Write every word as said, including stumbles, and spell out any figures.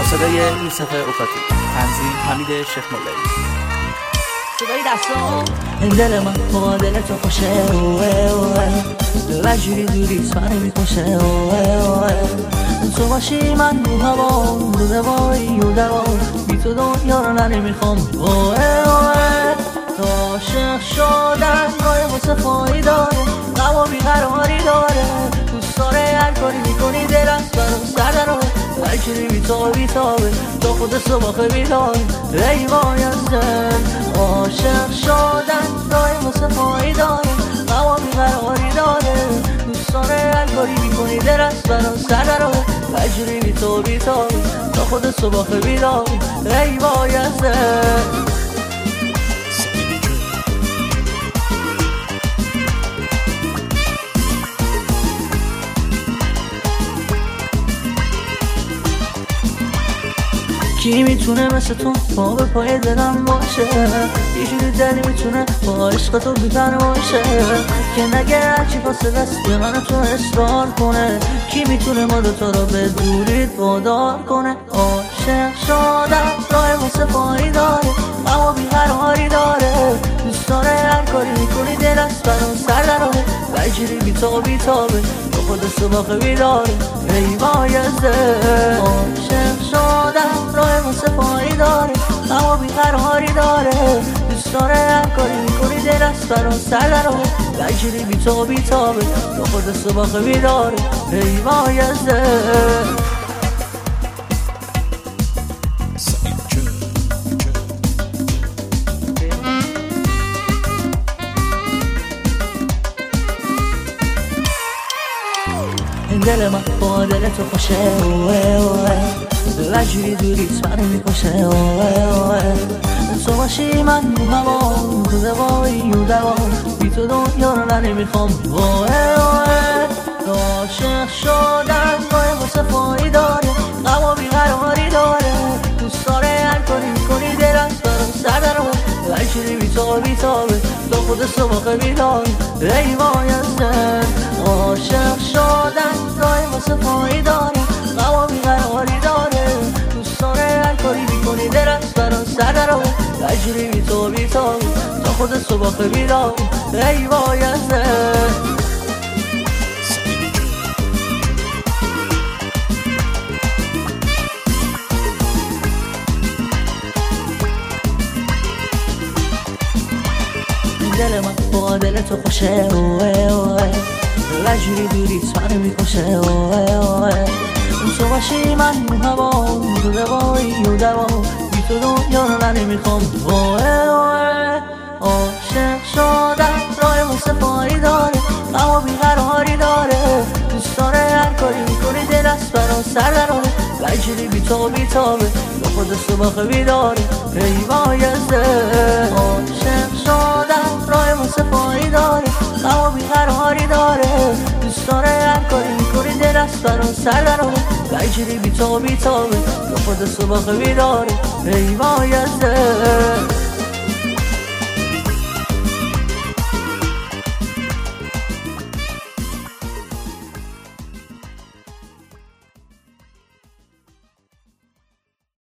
صدای یوسف اوکاتی، تنظیم حمید شیخ مولوی. صدای دستام دل من با دل تو خوشه، اوه اوه دل جوری دوری سر میکشه، اوه اوه تو باشی من رو هوا رو دوایی و دوا، بی تو دنیا رو نمیخوام، اوه اوه تو عاشق شدن راه واسه فایی داره، غم و بیقراری داره، دوست داره هر کاری میکنی دلت برام سر داره، هر جوری بیتابه بیتابه تا خود صبح بیدار، ای وای از دل عاشق شدن راه واسه فایی داره، غم و بیقراری داره، دوست داره هر کاری میکنی دلت برام سر داره، هر جوری بیتابه بیتابه تا خود صبح بیدار، ای وای از دل. کی میتونه مثل تو پا به پای دلم باشه، یه جوری دلی میتونه با عشق تو بی‌پروا باشه، که نگه هرچی فاصله است به من تو اصرار کنه، کی میتونه ما دوتا رو به دورید وادار کنه، عاشق شدن راه واسه پایی داره، اما بیقراری داره، دوست داره هر کاری میکنی دلت برام سر داره، هر جوری بیتابه بیتابه تو خود صبح بیداره، ای وای از دل عاشق شدن راه واسه پایی داره، اما بیقراری داره، دوست داره هر کاری میکنی دلت برام سر داره، هر جوری بیتابه بیتابه تو خود صبح بیداره، ای وای از دل. دل من با دل تو خوشه، اوه اوه دل جوری دوری سر میکشه، اوه اوه تو باشی من رو هوا رو دوایی و دوا، بی تو دنیا رو نمیخوام، اوه اوه عاشق شدن راه واسه فایی داره، غم و بیقراری داره، دوست داره هر کاری میکنی دلت برام سر داره، هر جوری بیتابه بیتابه تا خود صبح بیدار، ای وای از دل عاشق شدن راه واسه پایی داره، غم و بیقراری داره، دوست داره هر کاری میکنی دلت برام سر داره، هر جوری بیتابه بیتابه تا خود صبح بیدار، ای وای از دل. دل من با دل تو خوشه، اوه اوه دل جوری دوری سر میکشه، اوه اوه تو باشی من رو هوا رو دوایی و دوا، بی تو دنیا رو نمیخوام، اوه اوه عاشق شدن راه واسه پایی داره، غم و بیقراری داره، دوست داره هر کاری میکنی دلت برام سر داره، هر جوری بیتابه بیتابه تا خود صبح بیداره، ای وای از دل عاشق شدن راه واسه پایی داره، غم و بیقراری داره، دوست داره هر کاری میکنی دلت برام سر داره، هر جوری بیتابه بیتابه تا خود صبح بیداره، ای وای از دل.